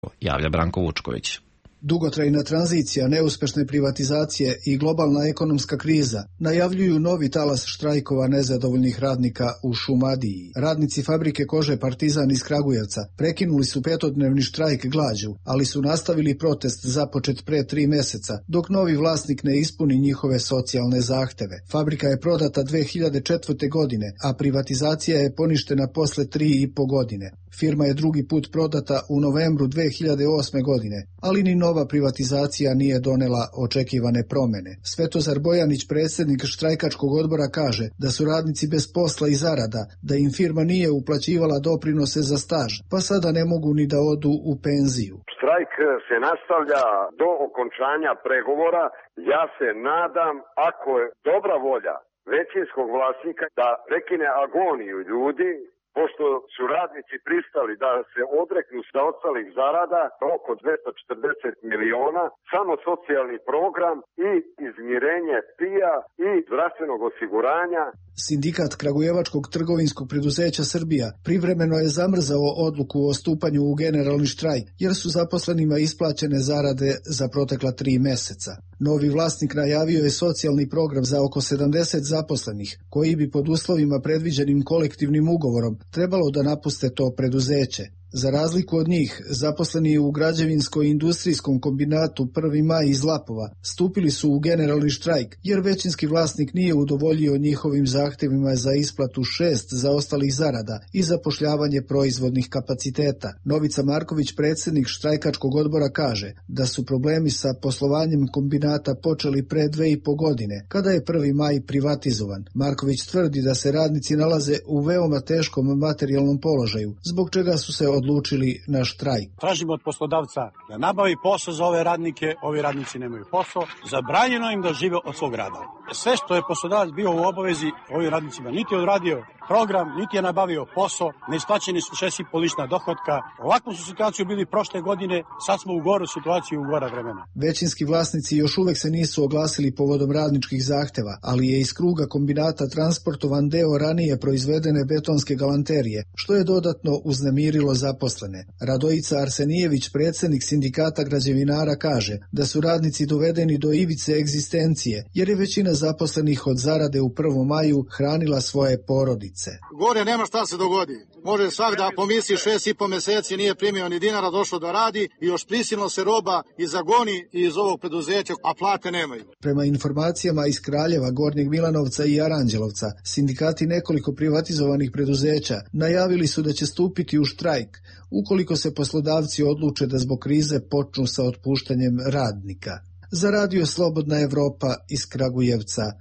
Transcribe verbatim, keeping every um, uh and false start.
javlja Branko Vučković. Dugotrajna tranzicija, neuspešne privatizacije i globalna ekonomska kriza najavljuju novi talas štrajkova nezadovoljnih radnika u Šumadiji. Radnici fabrike kože Partizan iz Kragujevca prekinuli su petodnevni štrajk glađu, ali su nastavili protest započet pre tri meseca, dok novi vlasnik ne ispuni njihove socijalne zahteve. Fabrika je prodata dve hiljade četvrte. godine, a privatizacija je poništena posle tri i po godine. Firma je drugi put prodata u novembru dve hiljade osme. godine, ali ni nova privatizacija nije donela očekivane promene. Svetozar Bojanić, predsjednik štrajkačkog odbora, kaže da su radnici bez posla i zarada, da im firma nije uplaćivala doprinose za staž, pa sada ne mogu ni da odu u penziju. Štrajk se nastavlja do okončanja pregovora. Ja se nadam, ako je dobra volja većinskog vlasnika, da prekine agoniju ljudi, pošto su radnici pristali da se odreknu zaostalih zarada oko dvesta četrdeset miliona, samo socijalni program i izmirenje P I A i zdravstvenog osiguranja. Sindikat Kragujevačkog trgovinskog preduzeća Srbija privremeno je zamrzao odluku o stupanju u generalni štrajk, jer su zaposlenima isplaćene zarade za protekla tri meseca. Novi vlasnik najavio je socijalni program za oko sedamdeset zaposlenih, koji bi pod uslovima predviđenim kolektivnim ugovorom trebalo da napuste to preduzeće. Za razliku od njih, zaposleni u građevinsko-industrijskom kombinatu Prvi maj iz Lapova stupili su u generalni štrajk, jer većinski vlasnik nije udovoljio njihovim zahtevima za isplatu šest zaostalih zarada i zapošljavanje proizvodnih kapaciteta. Novica Marković, predsjednik štrajkačkog odbora, kaže da su problemi sa poslovanjem kombinata počeli pre dve i po godine, kada je Prvi maj privatizovan. Marković tvrdi da se radnici nalaze u veoma teškom materijalnom položaju, zbog čega su se odlučili na štrajk. Tražimo od poslodavca da nabavi posao za ove radnike, ovi radnici nemaju posao, zabranjeno im da žive od svog rada. Sve što je poslodavac bio u obavezi, ovi radnicima niti je odradio program, niti je nabavio posao, neisplaćeni su šest i po lična dohotka. Ovakvu su situaciju bili prošle godine, sad smo u goru situaciju, u gora vremena. Većinski vlasnici još uvek se nisu oglasili povodom radničkih zahteva, ali je iz kruga kombinata transportovan deo ranije proizvedene betonske galanterije, što je dodatno uznemirilo zaposlene. Radojica Arsenijević, predsjednik sindikata građevinara, kaže da su radnici dovedeni do ivice egzistencije, jer je većina zaposlenih od zarade u Prvom maju hranila svoje porodice. Gore nema šta se dogodi. Može svak da pomisli šest i po meseci nije primio ni dinara, došlo da radi i još prisilno se roba izagoni iz ovog preduzeća, a plate nemaju. Prema informacijama iz Kraljeva, Gornjeg Milanovca i Aranđelovca, sindikati nekoliko privatizovanih preduzeća najavili su da će stupiti u štrajk ukoliko se poslodavci odluče da zbog krize počnu sa otpuštanjem radnika. Za Radio Slobodna Evropa iz Kragujevca,